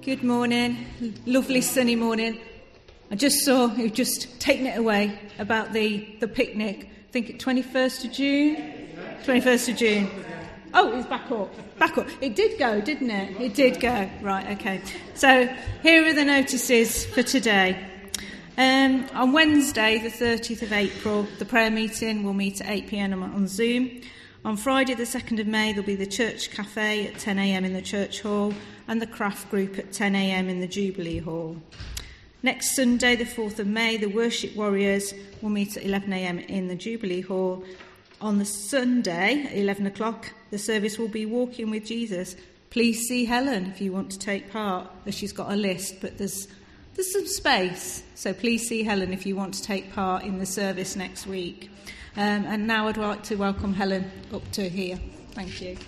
Good morning. Lovely sunny morning. I just saw you've just taken it away about the picnic. I think it's 21st of June? 21st of June. Oh, it's back up. Back up. It did go, didn't it? It did go. Right, okay. So here are the notices for today. On Wednesday, the 30th of April, the prayer meeting will meet at 8 p.m. on Zoom. On Friday, the 2nd of May, there'll be the church cafe at 10 a.m. in the church hall and the craft group at 10 a.m. in the Jubilee Hall. Next Sunday, the 4th of May, the worship warriors will meet at 11 a.m. in the Jubilee Hall. On the Sunday, at 11 o'clock, the service will be Walking with Jesus. Please see Helen if you want to take part. She's got a list, but there's some space. So please see Helen if you want to take part in the service next week. And now I'd like to welcome Helen up to here. Thank you.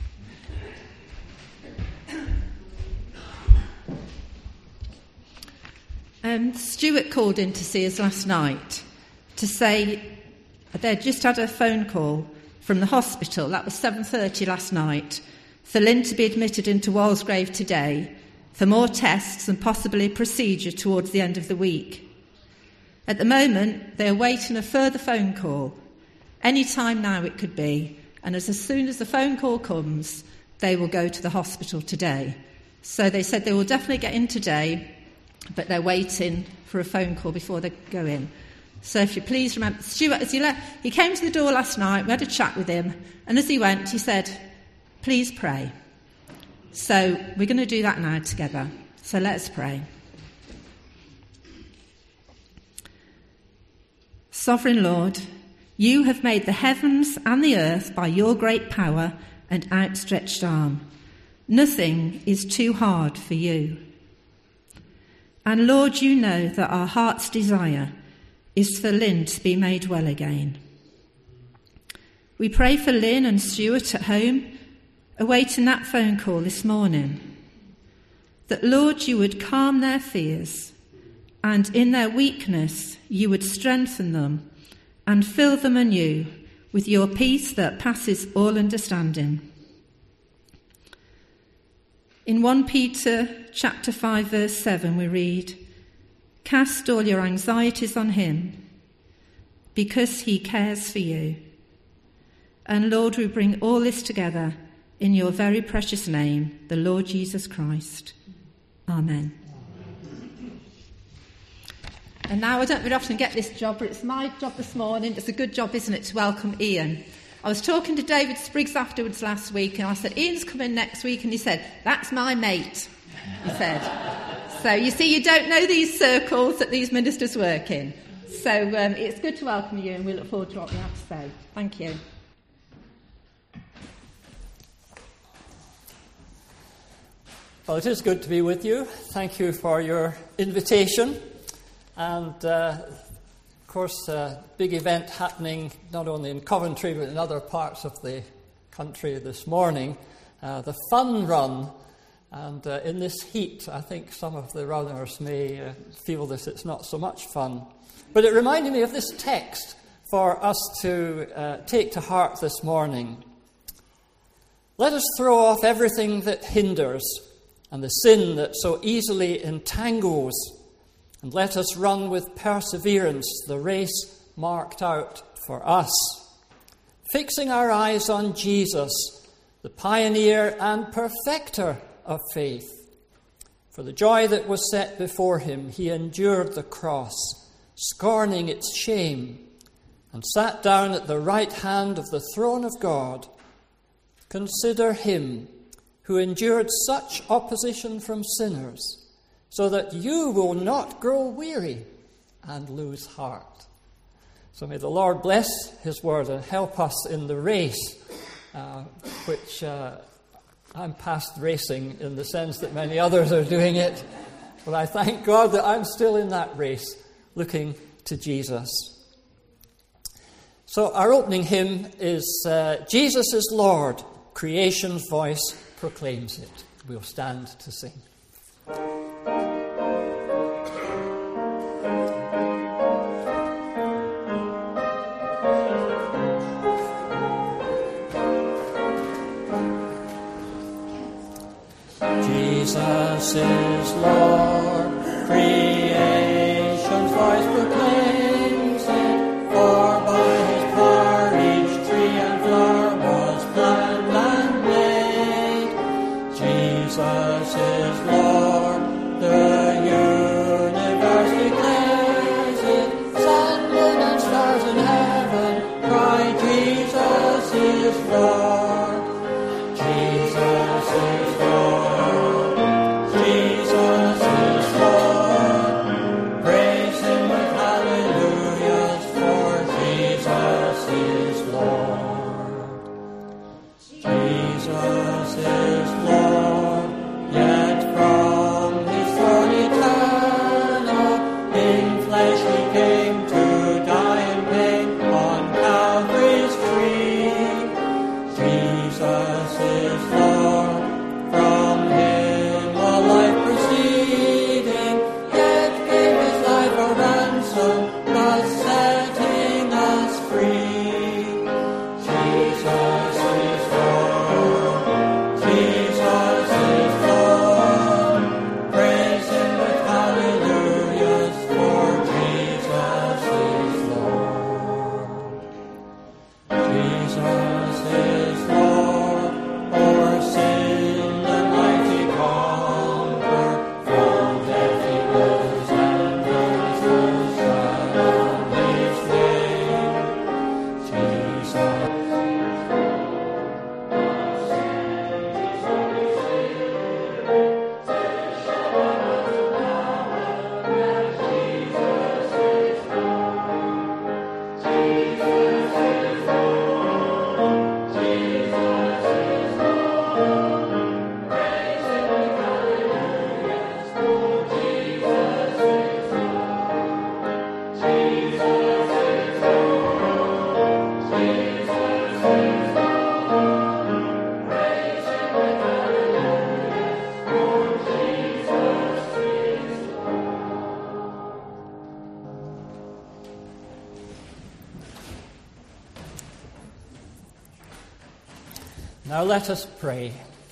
Stuart called in to see us last night to say they'd just had a phone call from the hospital. That was 7:30 last night for Lynn to be admitted into Walsgrave today for more tests and possibly a procedure towards the end of the week. At the moment, they're waiting a further phone call. Any time now it could be, and as soon as the phone call comes, they will go to the hospital today. So they said they will definitely get in today, but they're waiting for a phone call before they go in. So if you please remember, Stuart, as he came to the door last night, we had a chat with him, and as he went, he said, please pray. So we're going to do that now together. So let's pray. Sovereign Lord, you have made the heavens and the earth by your great power and outstretched arm. Nothing is too hard for you. And Lord, you know that our heart's desire is for Lynn to be made well again. We pray for Lynn and Stuart at home, awaiting that phone call this morning, that, Lord, you would calm their fears, and in their weakness you would strengthen them and fill them anew with your peace that passes all understanding. In 1 Peter chapter 5 verse 7 we read, cast all your anxieties on him because he cares for you. And Lord, we bring all this together in your very precious name, the Lord Jesus Christ. Amen. And now I don't very often get this job, but it's my job this morning. It's a good job, isn't it, to welcome Ian. I was talking to David Spriggs afterwards last week, and I said, Ian's coming next week, and he said, that's my mate, he said. So you see, you don't know these circles that these ministers work in. So it's good to welcome you, and we look forward to what you have to say. Thank you. Well, it is good to be with you. Thank you for your invitation. And, of course, a big event happening not only in Coventry but in other parts of the country this morning, the Fun Run. And in this heat, I think some of the runners may feel that it's not so much fun. But it reminded me of this text for us to take to heart this morning. Let us throw off everything that hinders and the sin that so easily entangles, and let us run with perseverance the race marked out for us, fixing our eyes on Jesus, the pioneer and perfecter of faith. For the joy that was set before him, he endured the cross, scorning its shame, and sat down at the right hand of the throne of God. Consider him who endured such opposition from sinners, so that you will not grow weary and lose heart. So may the Lord bless his word and help us in the race, which I'm past racing in the sense that many others are doing it. But I thank God that I'm still in that race, looking to Jesus. So our opening hymn is Jesus is Lord, creation's voice proclaims it. We'll stand to sing. Jesus Jesus is Lord. Creation's voice proclaims it, for by his power each tree and flower was planned and made. Jesus is Lord, the universe declares it. Sun, moon, and stars in heaven cry, Jesus is Lord. Jesus is Lord. Jesus is Lord. Praise him with hallelujahs, for Jesus is Lord. Jesus is Lord, yet from his throne eternal, in flesh he came to die in pain on Calvary's tree. Jesus is Lord, from him all life proceeding, yet gave his life a ransom, thus setting us free. Jesus is Lord, Jesus is Lord, praise him with hallelujahs, for Jesus is Lord. Jesus is Lord, o'er sin the mighty conqueror, from death he rose and rose shine on his name. Jesus. Now let us pray.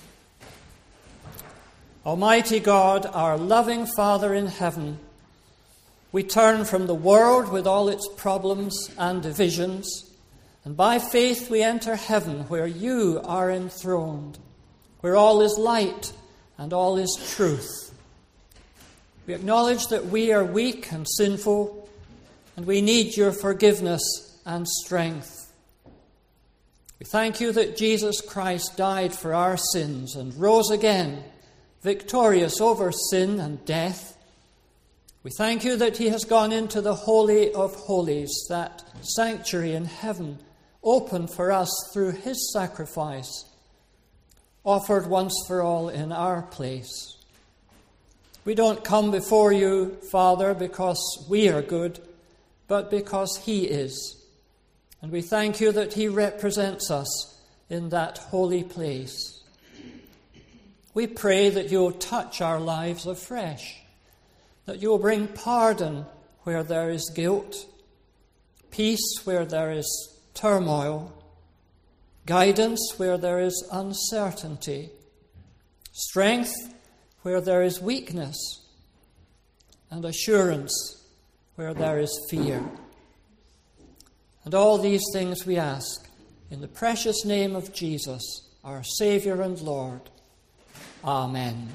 Almighty God, our loving Father in heaven, we turn from the world with all its problems and divisions, and by faith we enter heaven where you are enthroned, where all is light and all is truth. We acknowledge that we are weak and sinful, and we need your forgiveness and strength. We thank you that Jesus Christ died for our sins and rose again, victorious over sin and death. We thank you that he has gone into the Holy of Holies, that sanctuary in heaven, opened for us through his sacrifice, offered once for all in our place. We don't come before you, Father, because we are good, but because he is. And we thank you that he represents us in that holy place. We pray that you'll touch our lives afresh, that you'll bring pardon where there is guilt, peace where there is turmoil, guidance where there is uncertainty, strength where there is weakness, and assurance where there is fear. And all these things we ask in the precious name of Jesus, our Saviour and Lord. Amen.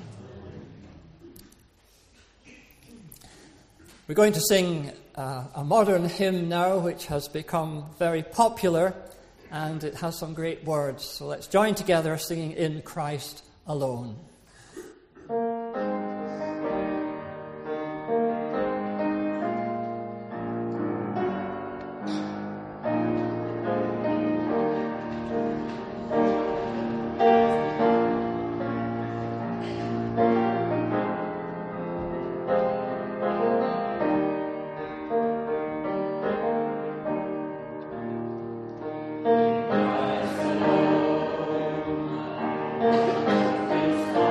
We're going to sing a modern hymn now, which has become very popular, and it has some great words. So let's join together singing In Christ Alone. Christ alone.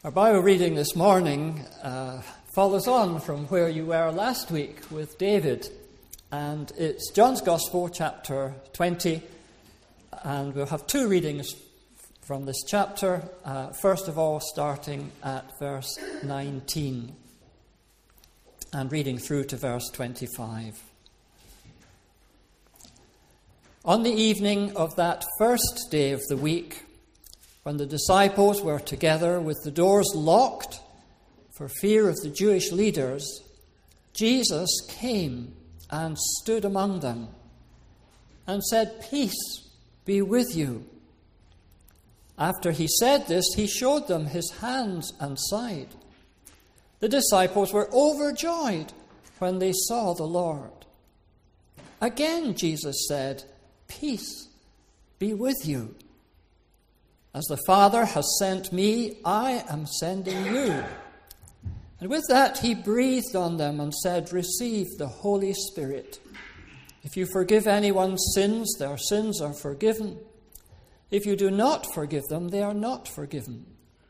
Our Bible reading this morning follows on from where you were last week with David, and it's John's Gospel, chapter 20, and we'll have two readings from this chapter, first of all starting at verse 19 and reading through to verse 25. On the evening of that first day of the week, when the disciples were together with the doors locked for fear of the Jewish leaders, Jesus came and stood among them and said, "Peace be with you." After he said this, he showed them his hands and side. The disciples were overjoyed when they saw the Lord. Again, Jesus said, "Peace be with you. As the Father has sent me, I am sending you." And with that, he breathed on them and said, "Receive the Holy Spirit. If you forgive anyone's sins, their sins are forgiven. If you do not forgive them, they are not forgiven."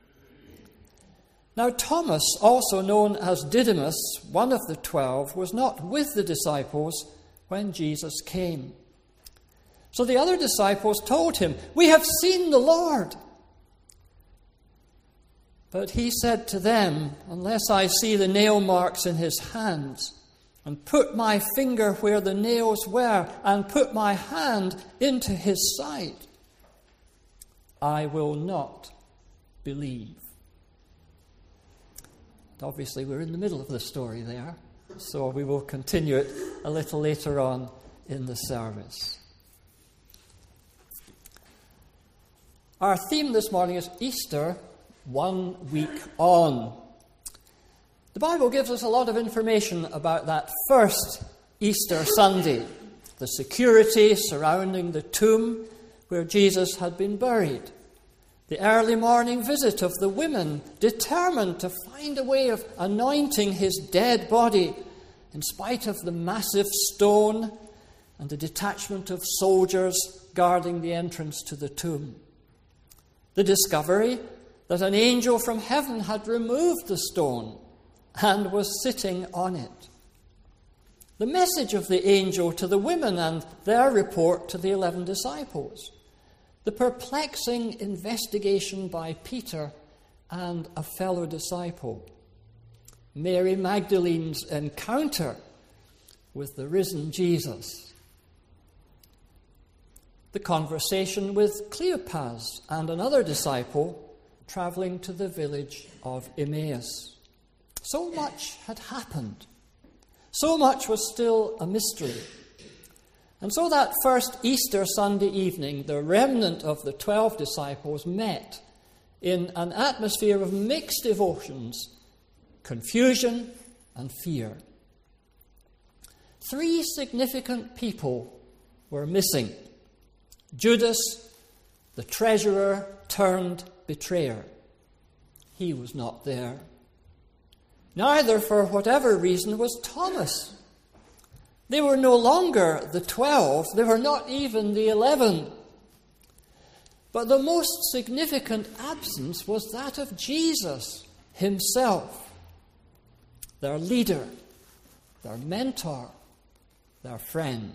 Now Thomas, also known as Didymus, one of the 12, was not with the disciples when Jesus came. So the other disciples told him, "We have seen the Lord." But he said to them, "Unless I see the nail marks in his hands, and put my finger where the nails were, and put my hand into his side, I will not believe." Obviously, we're in the middle of the story there, so we will continue it a little later on in the service. Our theme this morning is Easter, 1 week on. The Bible gives us a lot of information about that first Easter Sunday, the security surrounding the tomb where Jesus had been buried, the early morning visit of the women determined to find a way of anointing his dead body in spite of the massive stone and the detachment of soldiers guarding the entrance to the tomb, the discovery that an angel from heaven had removed the stone and was sitting on it, the message of the angel to the women and their report to the 11 disciples, the perplexing investigation by Peter and a fellow disciple, Mary Magdalene's encounter with the risen Jesus, the conversation with Cleopas and another disciple travelling to the village of Emmaus. So much had happened. So much was still a mystery. And so that first Easter Sunday evening, the remnant of the 12 disciples met in an atmosphere of mixed emotions, confusion and fear. 3 significant people were missing. Judas, the treasurer turned betrayer. He was not there. Neither, for whatever reason, was Thomas. They were no longer the 12. They were not even the 11. But the most significant absence was that of Jesus himself, their leader, their mentor, their friend.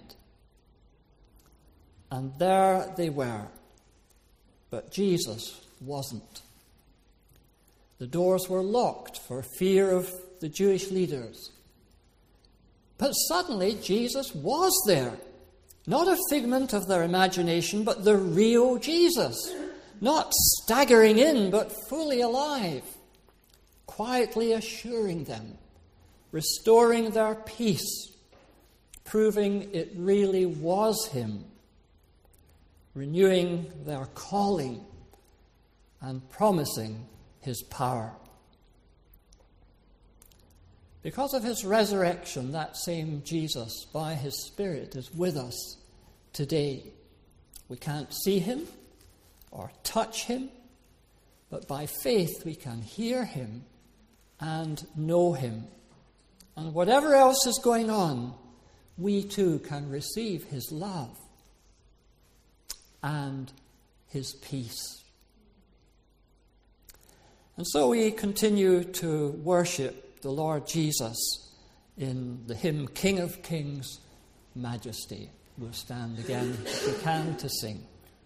And there they were. But Jesus wasn't. The doors were locked for fear of the Jewish leaders. But suddenly Jesus was there. Not a figment of their imagination, but the real Jesus. Not staggering in, but fully alive. Quietly assuring them. Restoring their peace. Proving it really was him. Renewing their calling. And promising his power. Because of his resurrection, that same Jesus, by his Spirit, is with us today. We can't see him or touch him, but by faith we can hear him and know him. And whatever else is going on, we too can receive his love and his peace. And so we continue to worship the Lord Jesus in the hymn, King of Kings, Majesty. We'll stand again, if we can, to sing.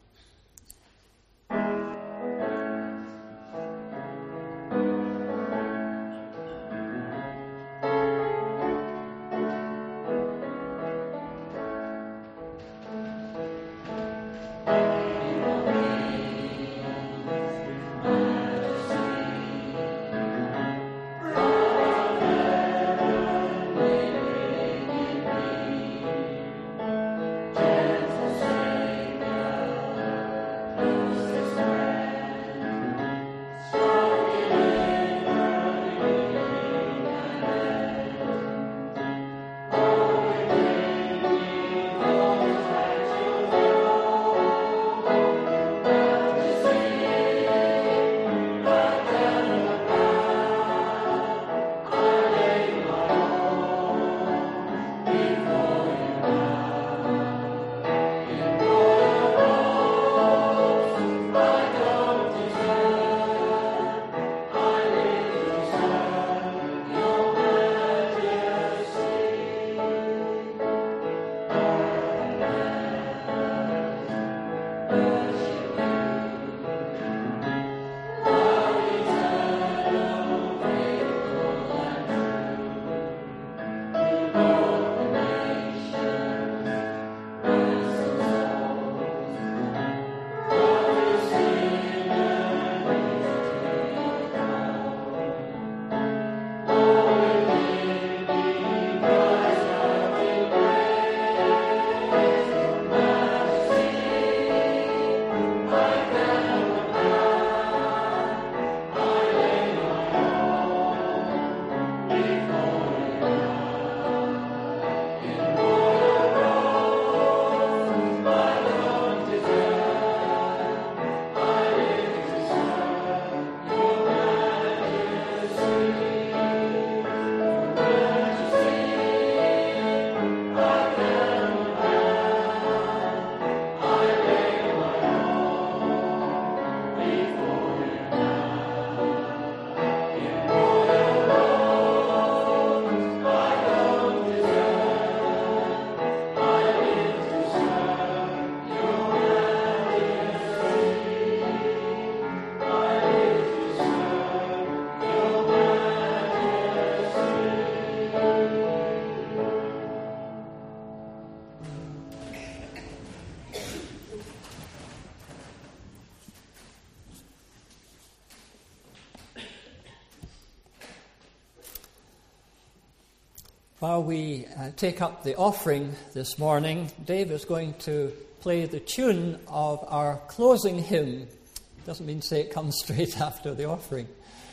While we take up the offering this morning, Dave is going to play the tune of our closing hymn. Doesn't mean to say it comes straight after the offering,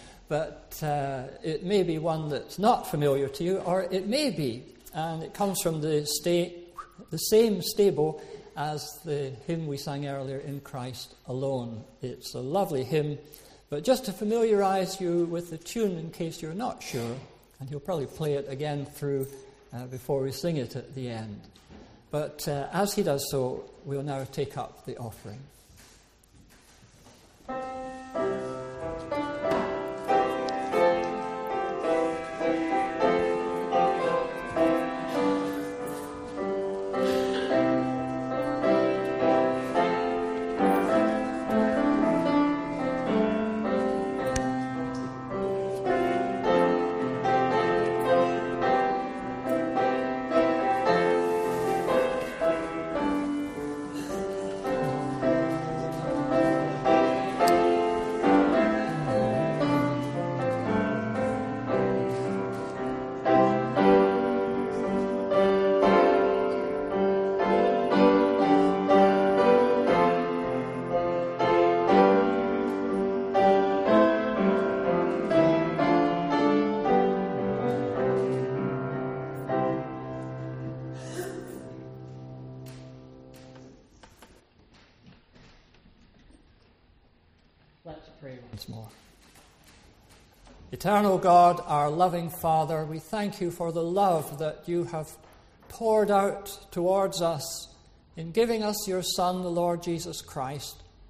but it may be one that's not familiar to you, or it may be, and it comes from the same stable as the hymn we sang earlier, In Christ Alone. It's a lovely hymn, but just to familiarise you with the tune in case you're not sure, and he'll probably play it again through before we sing it at the end. But as he does so, we'll now take up the offering. Let's pray once more. Eternal God, our loving Father, we thank you for the love that you have poured out towards us in giving us your Son, the Lord Jesus Christ,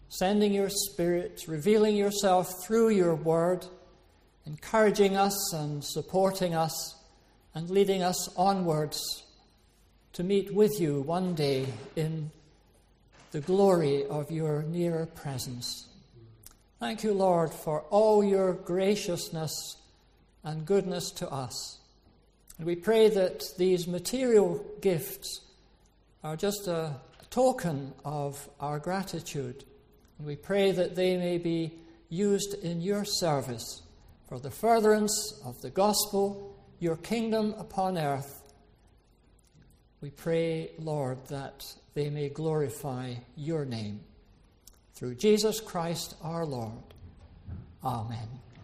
sending your Spirit, revealing yourself through your word, encouraging us and supporting us and leading us onwards to meet with you one day in the glory of your near presence. Thank you, Lord, for all your graciousness and goodness to us. And we pray that these material gifts are just a token of our gratitude. And we pray that they may be used in your service for the furtherance of the gospel, your kingdom upon earth. We pray, Lord, that they may glorify your name. Through Jesus Christ our Lord. Amen.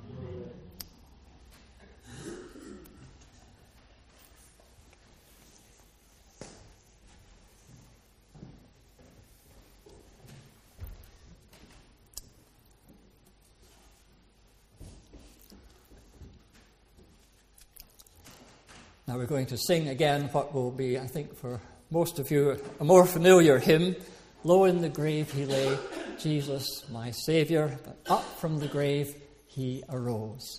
Now we're going to sing again what will be, I think, for most of you, a more familiar hymn. Low in the grave he lay, Jesus my Saviour, but up from the grave he arose.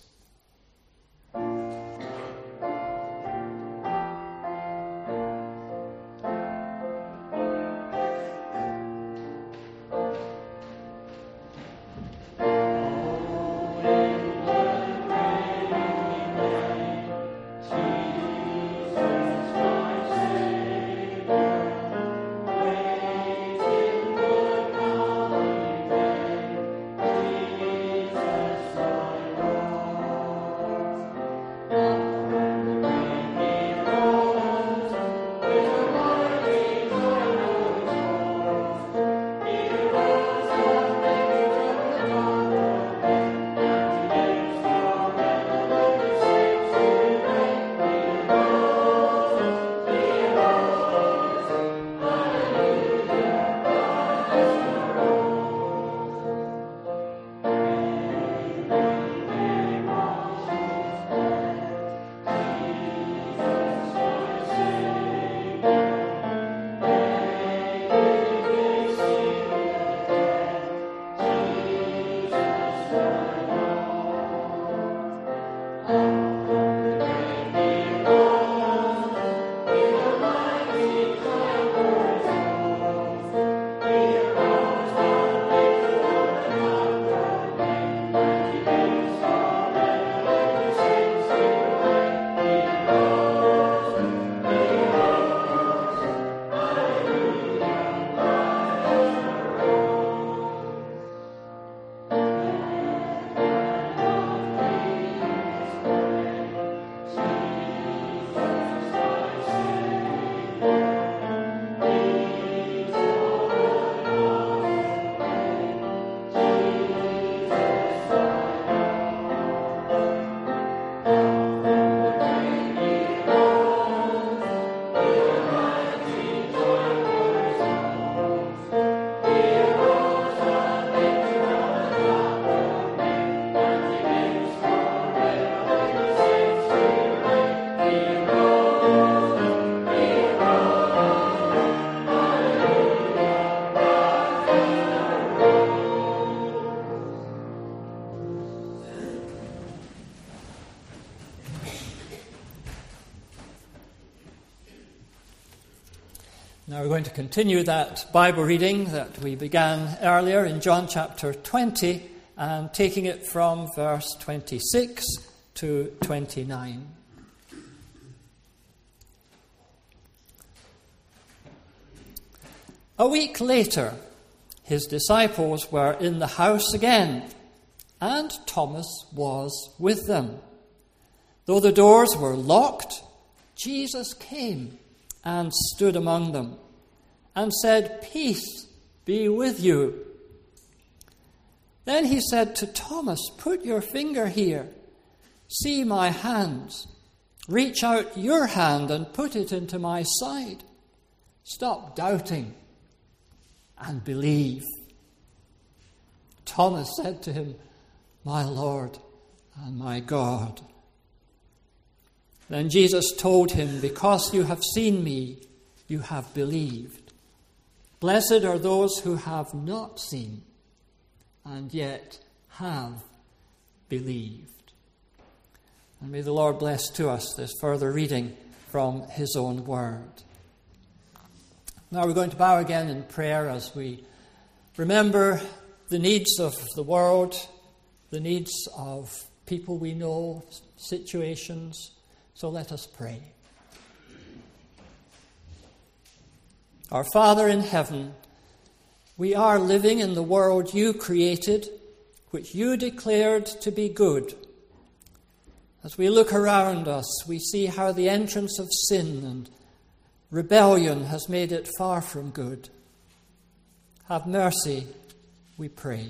Now we're going to continue that Bible reading that we began earlier in John chapter 20 and taking it from verse 26 to 29. A week later, his disciples were in the house again, and Thomas was with them. Though the doors were locked, Jesus came and stood among them, and said, "Peace be with you." Then he said to Thomas, "Put your finger here. See my hands. Reach out your hand and put it into my side. Stop doubting and believe." Thomas said to him, "My Lord and my God." Then Jesus told him, "Because you have seen me, you have believed. Blessed are those who have not seen and yet have believed. And may the Lord bless to us this further reading from his own word. Now we're going to bow again in prayer as we remember the needs of the world, the needs of people we know, situations. So let us pray. Our Father in heaven, we are living in the world you created, which you declared to be good. As we look around us, we see how the entrance of sin and rebellion has made it far from good. Have mercy, we pray.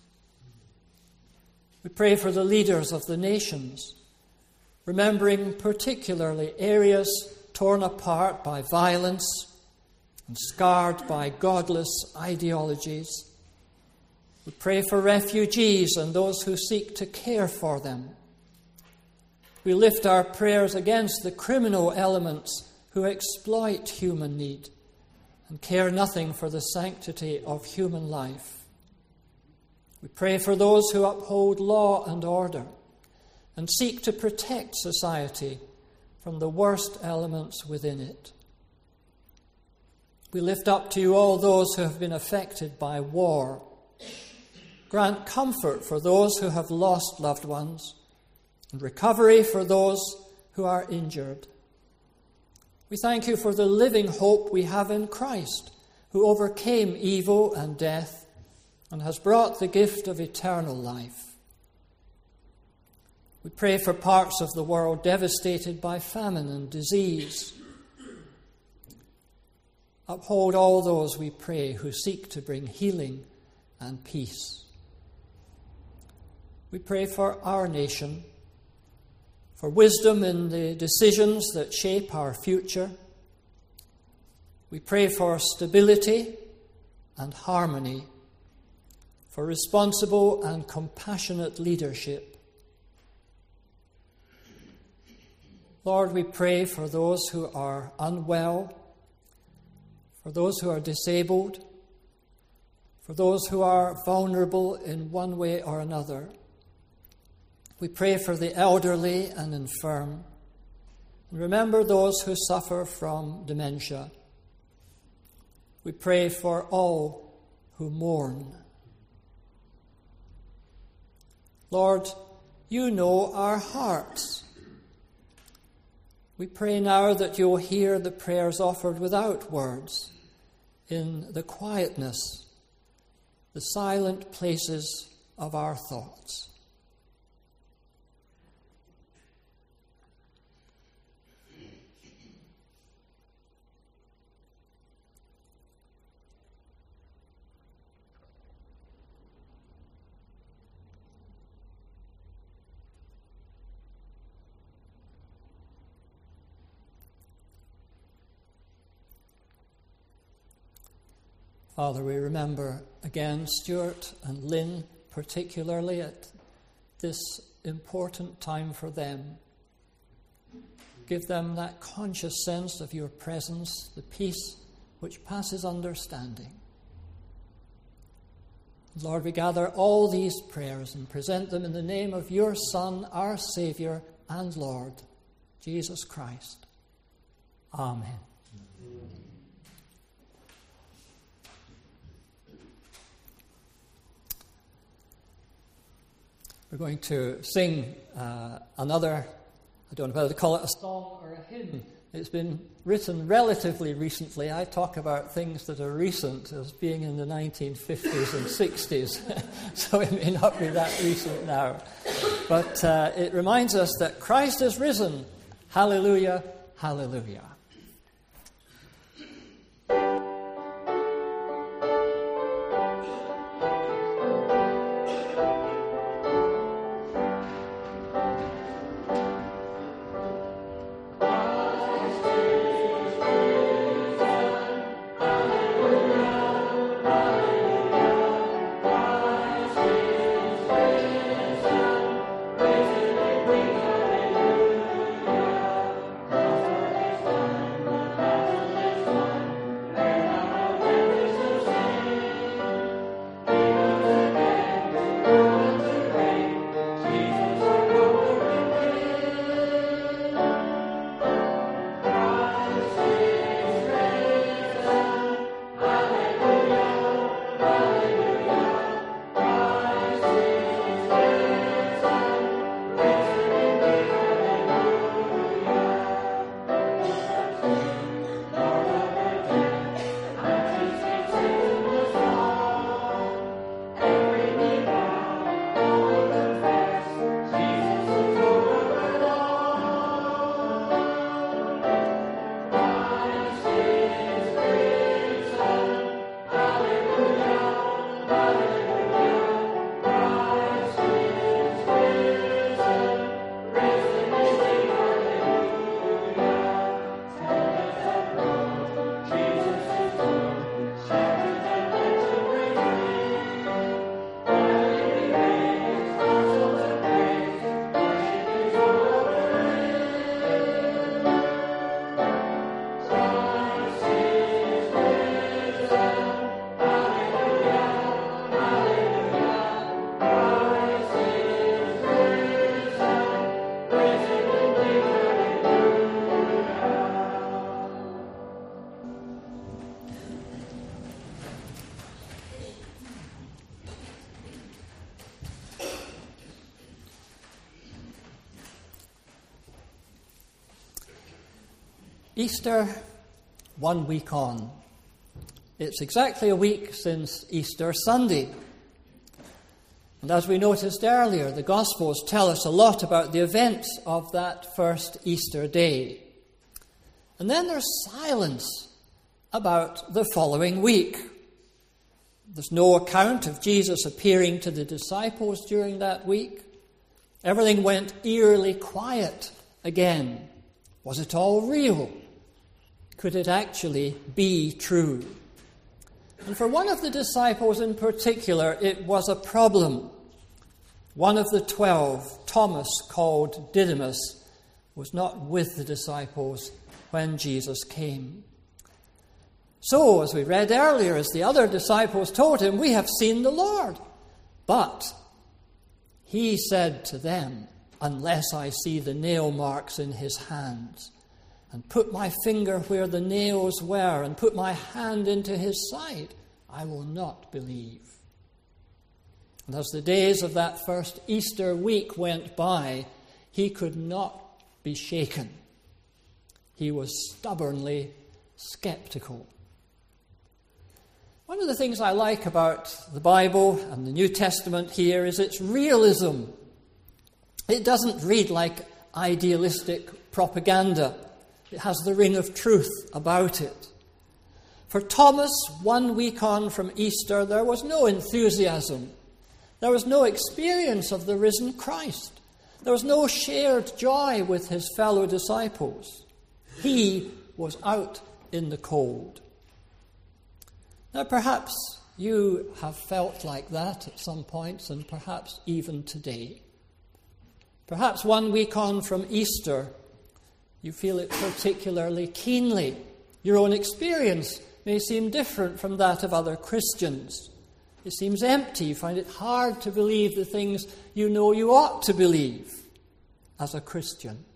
We pray for the leaders of the nations, remembering particularly areas torn apart by violence and scarred by godless ideologies. We pray for refugees and those who seek to care for them. We lift our prayers against the criminal elements who exploit human need and care nothing for the sanctity of human life. We pray for those who uphold law and order and seek to protect society from the worst elements within it. We lift up to you all those who have been affected by war. Grant comfort for those who have lost loved ones and recovery for those who are injured. We thank you for the living hope we have in Christ, who overcame evil and death and has brought the gift of eternal life. We pray for parts of the world devastated by famine and disease. Uphold all those, we pray, who seek to bring healing and peace. We pray for our nation, for wisdom in the decisions that shape our future. We pray for stability and harmony, for responsible and compassionate leadership. Lord, we pray for those who are unwell, for those who are disabled, for those who are vulnerable in one way or another. We pray for the elderly and infirm. And remember those who suffer from dementia. We pray for all who mourn. Lord, you know our hearts. We pray now that you'll hear the prayers offered without words, in the quietness, the silent places of our thoughts. Father, we remember again Stuart and Lynn, particularly at this important time for them. Give them that conscious sense of your presence, the peace which passes understanding. Lord, we gather all these prayers and present them in the name of your Son, our Saviour and Lord, Jesus Christ. Amen. We're going to sing another, I don't know whether to call it a song or a hymn. It's been written relatively recently. I talk about things that are recent as being in the 1950s and 60s, so it may not be that recent now. But it reminds us that Christ is risen. Hallelujah, hallelujah. Easter, 1 week on. It's exactly a week since Easter Sunday. And as we noticed earlier, the Gospels tell us a lot about the events of that first Easter day. And then there's silence about the following week. There's no account of Jesus appearing to the disciples during that week. Everything went eerily quiet again. Was it all real? Could it actually be true? And for one of the disciples in particular, it was a problem. One of the 12, Thomas, called Didymus, was not with the disciples when Jesus came. So, as we read earlier, as the other disciples told him, "We have seen the Lord." But he said to them, "Unless I see the nail marks in his hands, and put my finger where the nails were, and put my hand into his side, I will not believe." And as the days of that first Easter week went by, he could not be shaken. He was stubbornly skeptical. One of the things I like about the Bible and the New Testament here is its realism. It doesn't read like idealistic propaganda. It has the ring of truth about it. For Thomas, 1 week on from Easter, there was no enthusiasm. There was no experience of the risen Christ. There was no shared joy with his fellow disciples. He was out in the cold. Now, perhaps you have felt like that at some points, and perhaps even today. Perhaps 1 week on from Easter, you feel it particularly keenly. Your own experience may seem different from that of other Christians. It seems empty. You find it hard to believe the things you know you ought to believe as a Christian.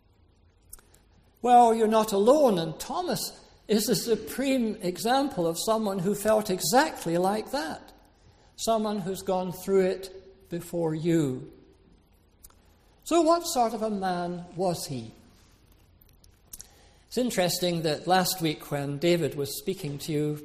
Well, you're not alone, and Thomas is a supreme example of someone who felt exactly like that. Someone who's gone through it before you. So what sort of a man was he? It's interesting that last week when David was speaking to you,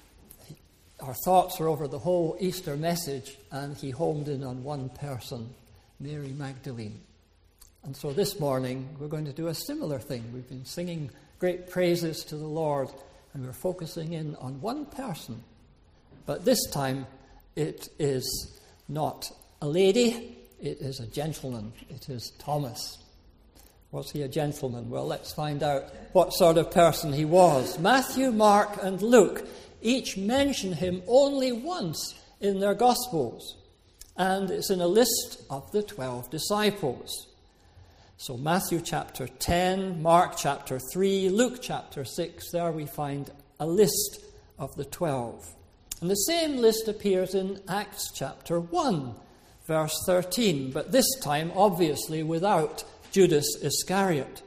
our thoughts were over the whole Easter message, and he homed in on one person, Mary Magdalene. And so this morning we're going to do a similar thing. We've been singing great praises to the Lord, and we're focusing in on one person. But this time it is not a lady, it is a gentleman. It is Thomas. Was he a gentleman? Well, let's find out what sort of person he was. Matthew, Mark, and Luke each mention him only once in their Gospels, and it's in a list of the 12 disciples. So Matthew chapter 10, Mark chapter 3, Luke chapter 6, there we find a list of the 12. And the same list appears in Acts chapter 1, verse 13, but this time obviously without Judas Iscariot.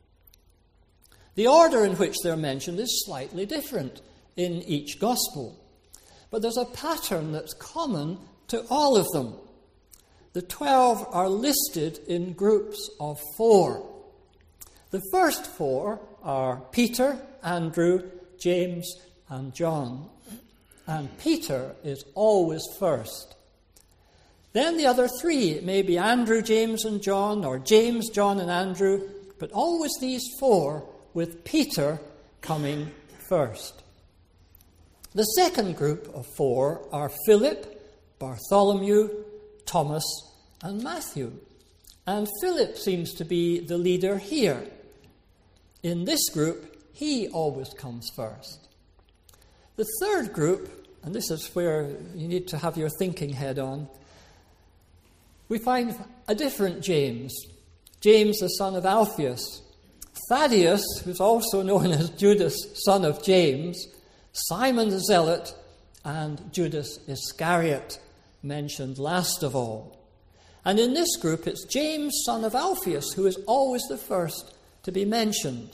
The order in which they're mentioned is slightly different in each Gospel, but there's a pattern that's common to all of them. The 12 are listed in groups of 4. The first 4 are Peter, Andrew, James, and John. And Peter is always first. Then the other 3, it may be Andrew, James, and John, or James, John, and Andrew, but always these 4 with Peter coming first. The second group of 4 are Philip, Bartholomew, Thomas, and Matthew. And Philip seems to be the leader here. In this group, he always comes first. The third group, and this is where you need to have your thinking head on, we find a different James. James, the son of Alphaeus. Thaddeus, who's also known as Judas, son of James. Simon the Zealot, and Judas Iscariot, mentioned last of all. And in this group, it's James, son of Alphaeus, who is always the first to be mentioned.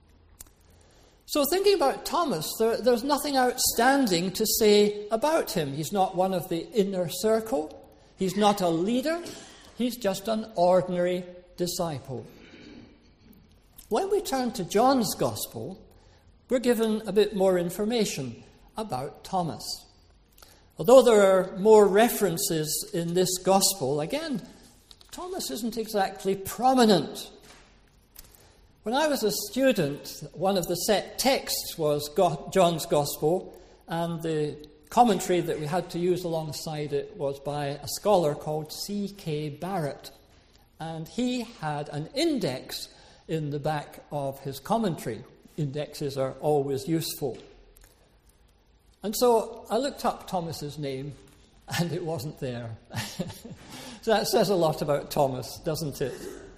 So thinking about Thomas, there's nothing outstanding to say about him. He's not one of the inner circle. He's not a leader. He's just an ordinary disciple. When we turn to John's Gospel, we're given a bit more information about Thomas. Although there are more references in this Gospel, again, Thomas isn't exactly prominent. When I was a student, one of the set texts was John's Gospel, and the commentary that we had to use alongside it was by a scholar called C.K. Barrett. And he had an index in the back of his commentary. Indexes are always useful. And so I looked up Thomas's name, and it wasn't there. So that says a lot about Thomas, doesn't it?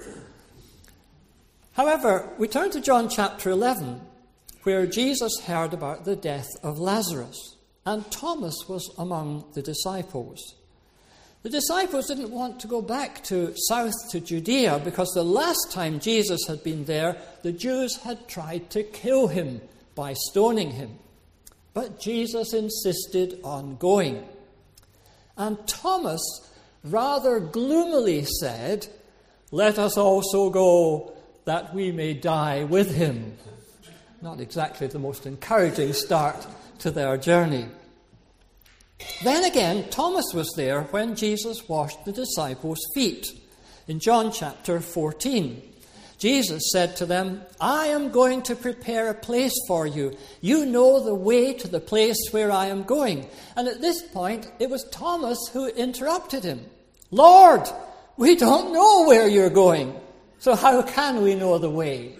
However, we turn to John chapter 11, where Jesus heard about the death of Lazarus, and Thomas was among the disciples. The disciples didn't want to go back south to Judea because the last time Jesus had been there, the Jews had tried to kill him by stoning him. But Jesus insisted on going. And Thomas rather gloomily said, "Let us also go, that we may die with him." Not exactly the most encouraging start to their journey. Then again, Thomas was there when Jesus washed the disciples' feet. In John chapter 14, Jesus said to them, "I am going to prepare a place for you. You know the way to the place where I am going." And at this point, it was Thomas who interrupted him. "Lord, we don't know where you're going, so how can we know the way?"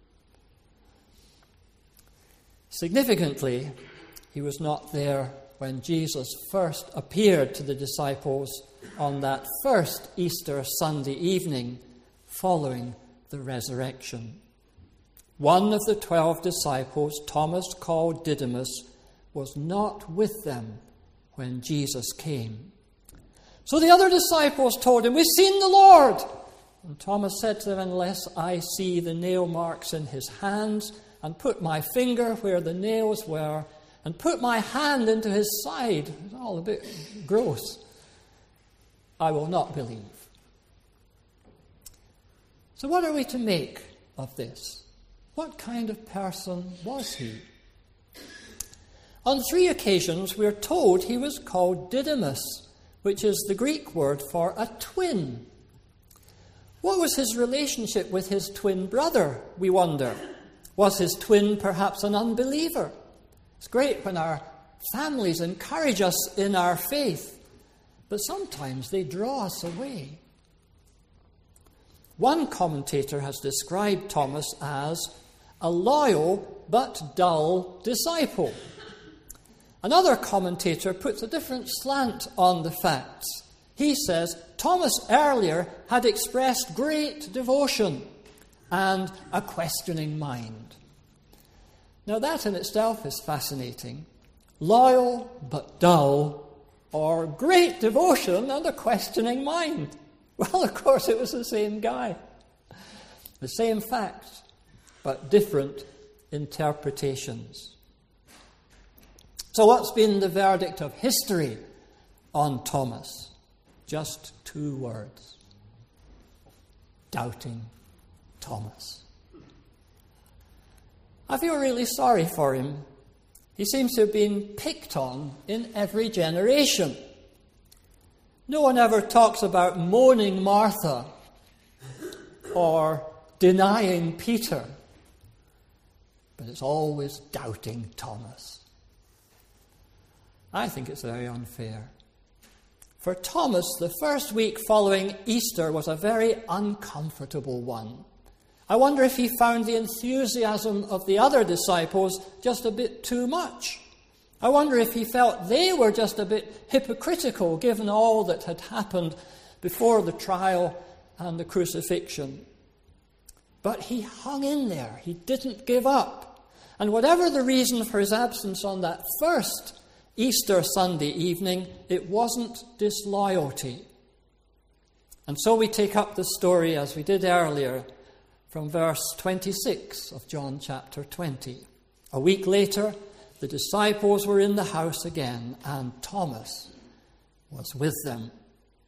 Significantly, he was not there when Jesus first appeared to the disciples on that first Easter Sunday evening following the resurrection. One of the 12 disciples, Thomas called Didymus, was not with them when Jesus came. So the other disciples told him, "We've seen the Lord." And Thomas said to them, "Unless I see the nail marks in his hands and put my finger where the nails were and put my hand into his side," it's all a bit gross, "I will not believe." So what are we to make of this? What kind of person was he? On 3 occasions we're told he was called Didymus, which is the Greek word for a twin. What was his relationship with his twin brother, we wonder? Was his twin perhaps an unbeliever? It's great when our families encourage us in our faith, but sometimes they draw us away. One commentator has described Thomas as a loyal but dull disciple. Another commentator puts a different slant on the facts. He says Thomas earlier had expressed great devotion and a questioning mind. Now that in itself is fascinating. Loyal but dull, or great devotion and a questioning mind. Well, of course, it was the same guy. The same facts, but different interpretations. So what's been the verdict of history on Thomas? Just 2 words. Doubting Thomas. I feel really sorry for him. He seems to have been picked on in every generation. No one ever talks about moaning Martha or denying Peter, but it's always doubting Thomas. I think it's very unfair. For Thomas, the first week following Easter was a very uncomfortable one. I wonder if he found the enthusiasm of the other disciples just a bit too much. I wonder if he felt they were just a bit hypocritical given all that had happened before the trial and the crucifixion. But he hung in there. He didn't give up. And whatever the reason for his absence on that first Easter Sunday evening, it wasn't disloyalty. And so we take up the story as we did earlier from verse 26 of John chapter 20. A week later, the disciples were in the house again, and Thomas was with them.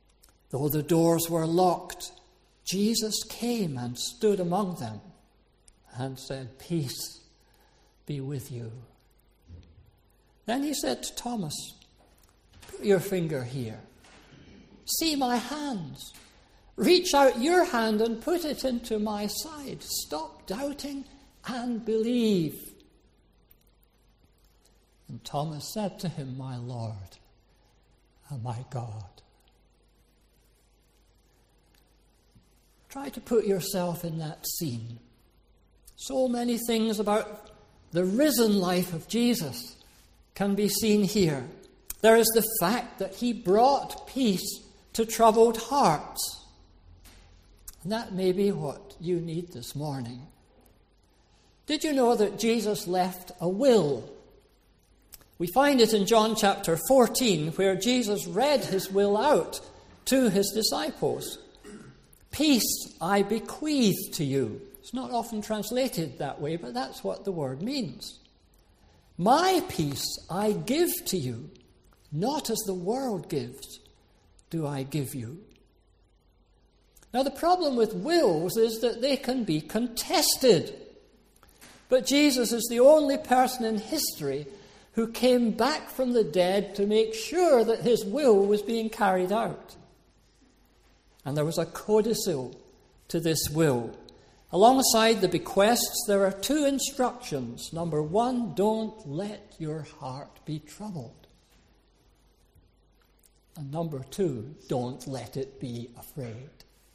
Though the doors were locked, Jesus came and stood among them. and said, "Peace be with you." Then he said to Thomas, "Put your finger here. See my hands. Reach out your hand and put it into my side. Stop doubting and believe." And Thomas said to him, "My Lord and my God." Try to put yourself in that scene. So many things about the risen life of Jesus can be seen here. There is the fact that he brought peace to troubled hearts. And that may be what you need this morning. Did you know that Jesus left a will? We find it in John chapter 14, where Jesus read his will out to his disciples. "Peace I bequeath to you." It's not often translated that way, but that's what the word means. "My peace I give to you, not as the world gives, do I give you." Now, the problem with wills is that they can be contested. But Jesus is the only person in history who came back from the dead to make sure that his will was being carried out. And there was a codicil to this will. Alongside the bequests, there are two instructions. Number one, don't let your heart be troubled. And number two, don't let it be afraid.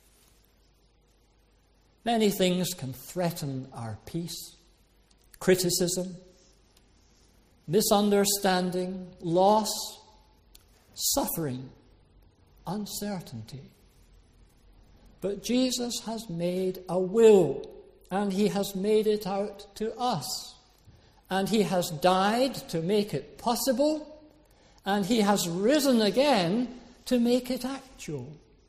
Many things can threaten our peace. Criticism, misunderstanding, loss, suffering, uncertainty. But Jesus has made a will, and he has made it out to us. And he has died to make it possible, and he has risen again to make it actual.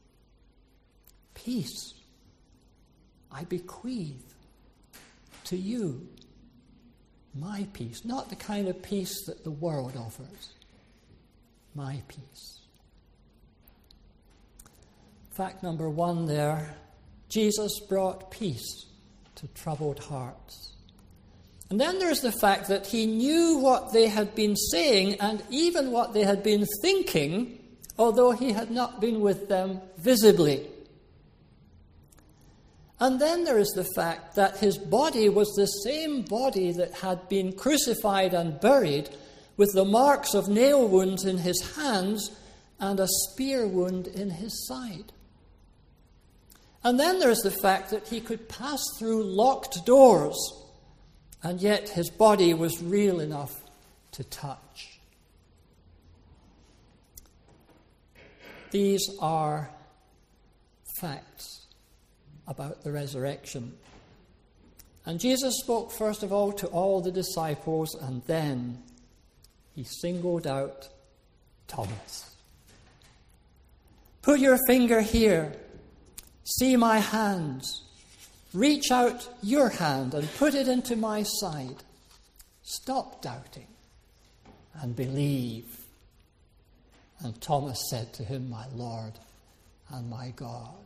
Peace I bequeath to you. My peace, not the kind of peace that the world offers. My peace. Fact number one there, Jesus brought peace to troubled hearts. And then there's the fact that he knew what they had been saying and even what they had been thinking, although he had not been with them visibly. And then there is the fact that his body was the same body that had been crucified and buried, with the marks of nail wounds in his hands and a spear wound in his side. And then there's the fact that he could pass through locked doors, and yet his body was real enough to touch. These are facts about the resurrection. And Jesus spoke first of all to all the disciples, and then he singled out Thomas. "Put your finger here. See my hands. Reach out your hand and put it into my side. Stop doubting and believe." And Thomas said to him, "My Lord and my God."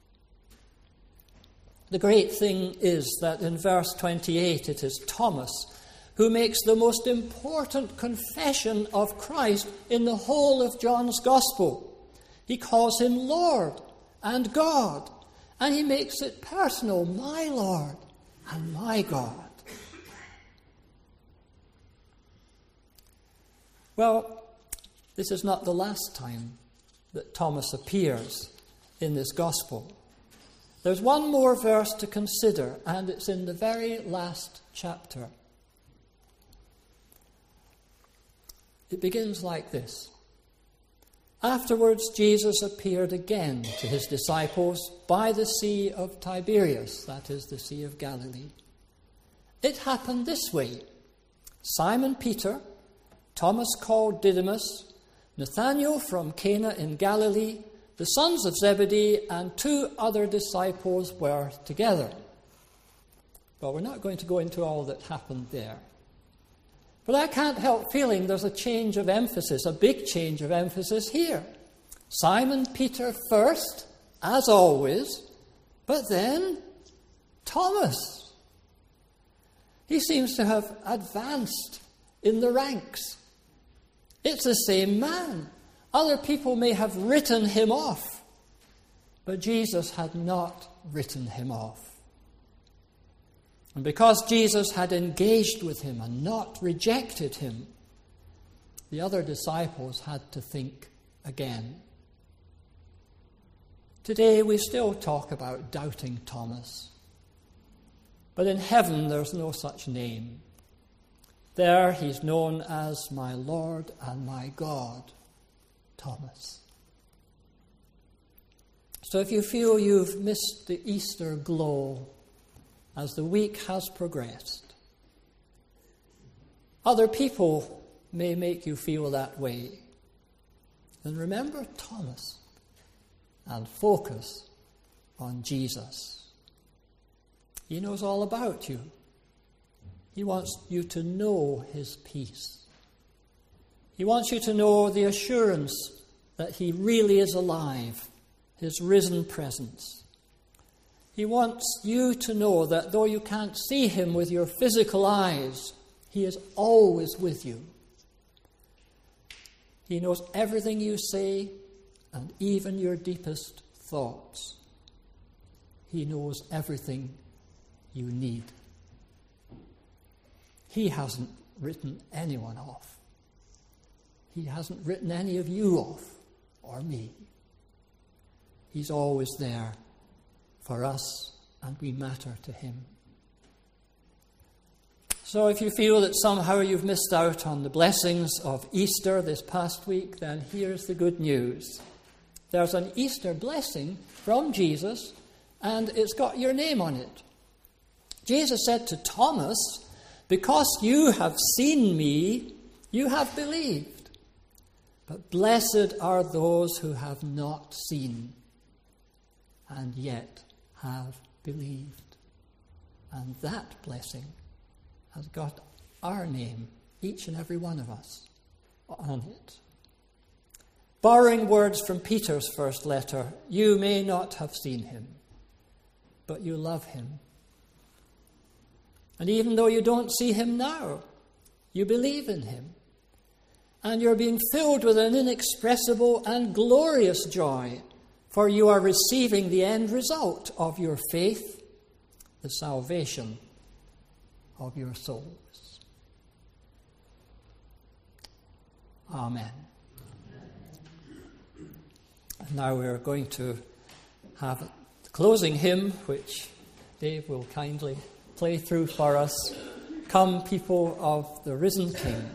The great thing is that in verse 28 it is Thomas who makes the most important confession of Christ in the whole of John's Gospel. He calls him Lord and God, and he makes it personal, my Lord and my God. Well, this is not the last time that Thomas appears in this Gospel. There's one more verse to consider, and it's in the very last chapter. It begins like this. "Afterwards, Jesus appeared again to his disciples by the Sea of Tiberias," that is, the Sea of Galilee. "It happened this way. Simon Peter, Thomas called Didymus, Nathanael from Cana in Galilee, the sons of Zebedee, and 2 other disciples were together." Well, we're not going to go into all that happened there. But I can't help feeling there's a change of emphasis, a big change of emphasis here. Simon Peter first, as always, but then Thomas. He seems to have advanced in the ranks. It's the same man. Other people may have written him off, but Jesus had not written him off. And because Jesus had engaged with him and not rejected him, the other disciples had to think again. Today we still talk about doubting Thomas. But in heaven there's no such name. There he's known as my Lord and my God, Thomas. So if you feel you've missed the Easter glow as the week has progressed, other people may make you feel that way, then remember Thomas and focus on Jesus. He knows all about you. He wants you to know his peace. He wants you to know the assurance that he really is alive, his risen presence. He wants you to know that though you can't see him with your physical eyes, he is always with you. He knows everything you say and even your deepest thoughts. He knows everything you need. He hasn't written anyone off. He hasn't written any of you off, or me. He's always there for us, and we matter to him. So if you feel that somehow you've missed out on the blessings of Easter this past week, then here's the good news. There's an Easter blessing from Jesus, and it's got your name on it. Jesus said to Thomas, "Because you have seen me, you have believed. But blessed are those who have not seen and yet have believed." And that blessing has got our name, each and every one of us, on it. Borrowing words from Peter's first letter, you may not have seen him, but you love him. And even though you don't see him now, you believe in him. And you're being filled with an inexpressible and glorious joy, for you are receiving the end result of your faith, the salvation of your souls. Amen. And now we're going to have the closing hymn, which Dave will kindly play through for us. Come, people of the risen King.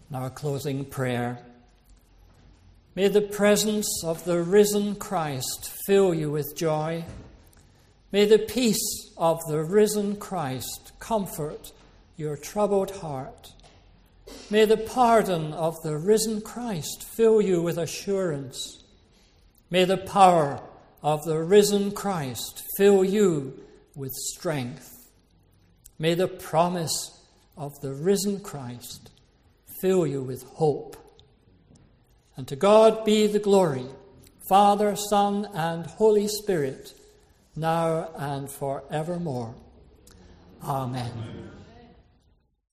in our closing prayer. May the presence of the risen Christ fill you with joy. May the peace of the risen Christ comfort your troubled heart. May the pardon of the risen Christ fill you with assurance. May the power of the risen Christ fill you with strength. May the promise of the risen Christ fill you with hope. And to God be the glory, Father, Son, and Holy Spirit, now and forevermore. Amen.